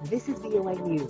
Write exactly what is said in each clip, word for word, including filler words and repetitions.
This is V O A News.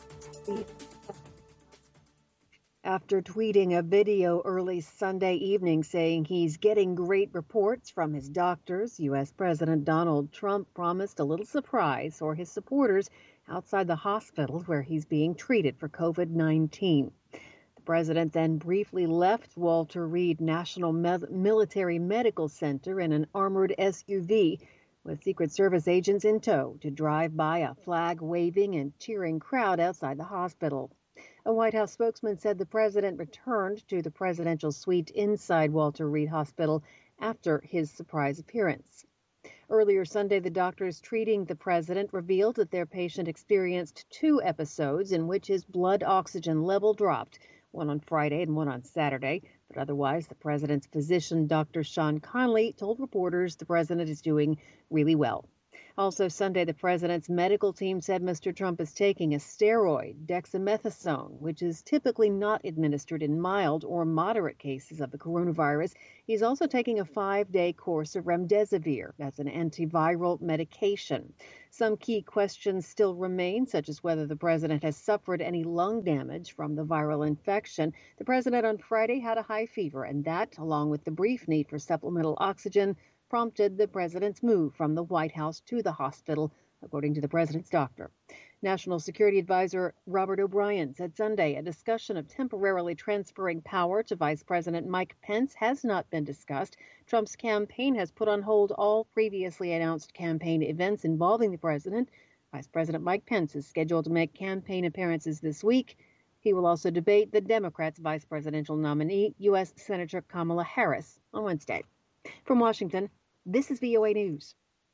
After tweeting a video early Sunday evening saying he's getting great reports from his doctors, U S. President Donald Trump promised a little surprise for his supporters outside the hospital where he's being treated for COVID nineteen. The president then briefly left Walter Reed National Me- Military Medical Center in an armored S U V with Secret Service agents in tow to drive by a flag-waving and cheering crowd outside the hospital. A White House spokesman said the president returned to the presidential suite inside Walter Reed Hospital after his surprise appearance. Earlier Sunday, the doctors treating the president revealed that their patient experienced two episodes in which his blood oxygen level dropped, one on Friday and one on Saturday. But otherwise, the president's physician, Doctor Sean Conley, told reporters the president is doing really well. Also Sunday, the president's medical team said Mister Trump is taking a steroid, dexamethasone, which is typically not administered in mild or moderate cases of the coronavirus. He's also taking a five-day course of remdesivir. That's an antiviral medication. Some key questions still remain, such as whether the president has suffered any lung damage from the viral infection. The president on Friday had a high fever, and that, along with the brief need for supplemental oxygen, prompted the president's move from the White House to the hospital, according to the president's doctor. National Security Advisor Robert O'Brien said Sunday a discussion of temporarily transferring power to Vice President Mike Pence has not been discussed. Trump's campaign has put on hold all previously announced campaign events involving the president. Vice President Mike Pence is scheduled to make campaign appearances this week. He will also debate the Democrats' vice presidential nominee, U S. Senator Kamala Harris, on Wednesday. From Washington, this is V O A News.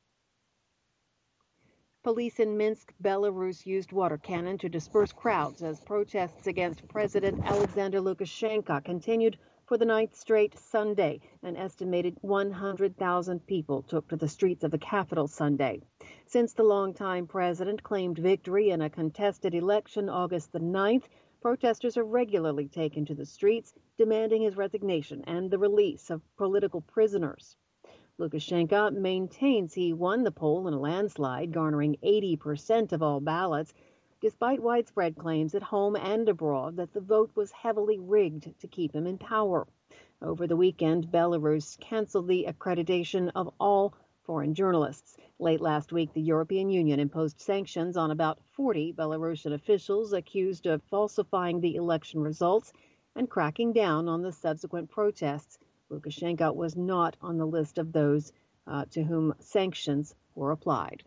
Police in Minsk, Belarus used water cannon to disperse crowds as protests against President Alexander Lukashenko continued for the ninth straight Sunday. An estimated one hundred thousand people took to the streets of the capital Sunday. Since the longtime president claimed victory in a contested election August the ninth, protesters have regularly taken to the streets, demanding his resignation and the release of political prisoners. Lukashenko maintains he won the poll in a landslide, garnering eighty percent of all ballots, despite widespread claims at home and abroad that the vote was heavily rigged to keep him in power. Over the weekend, Belarus canceled the accreditation of all foreign journalists. Late last week, the European Union imposed sanctions on about forty Belarusian officials accused of falsifying the election results and cracking down on the subsequent protests. Lukashenko was not on the list of those uh, to whom sanctions were applied.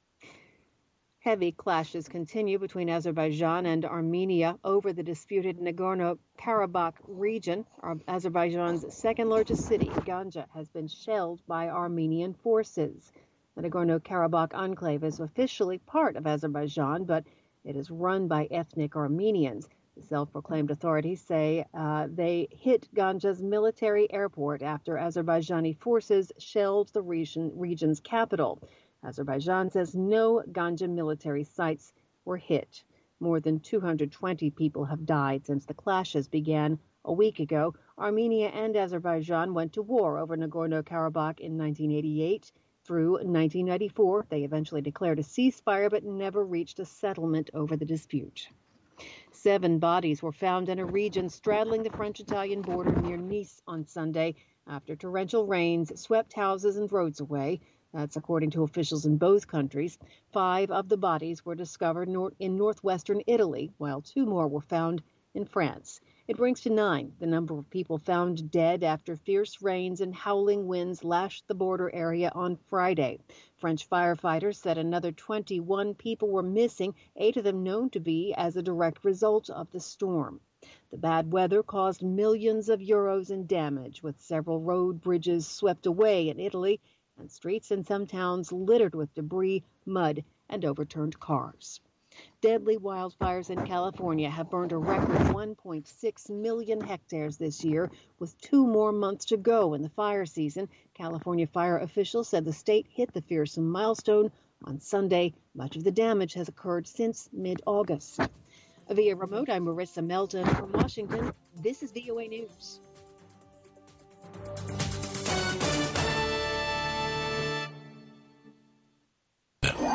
Heavy clashes continue between Azerbaijan and Armenia over the disputed Nagorno-Karabakh region. Azerbaijan's second-largest city, Ganja, has been shelled by Armenian forces. The Nagorno-Karabakh enclave is officially part of Azerbaijan, but it is run by ethnic Armenians. The self-proclaimed authorities say uh, they hit Ganja's military airport after Azerbaijani forces shelled the region, region's capital. Azerbaijan says no Ganja military sites were hit. More than two hundred twenty people have died since the clashes began a week ago. Armenia and Azerbaijan went to war over Nagorno-Karabakh in nineteen eighty-eight. Through nineteen ninety-four, they eventually declared a ceasefire but never reached a settlement over the dispute. Seven bodies were found in a region straddling the French-Italian border near Nice on Sunday after torrential rains swept houses and roads away. That's according to officials in both countries. Five of the bodies were discovered nor- in northwestern Italy, while two more were found in France. It brings to nine the number of people found dead after fierce rains and howling winds lashed the border area on Friday. French firefighters said another twenty-one people were missing, eight of them known to be as a direct result of the storm. The bad weather caused millions of euros in damage, with several road bridges swept away in Italy and streets in some towns littered with debris, mud, and overturned cars. Deadly wildfires in California have burned a record one point six million hectares this year, with two more months to go in the fire season. California fire officials said the state hit the fearsome milestone on Sunday. Much of the damage has occurred since mid-August. Via remote, I'm Marissa Melton from Washington. This is V O A News.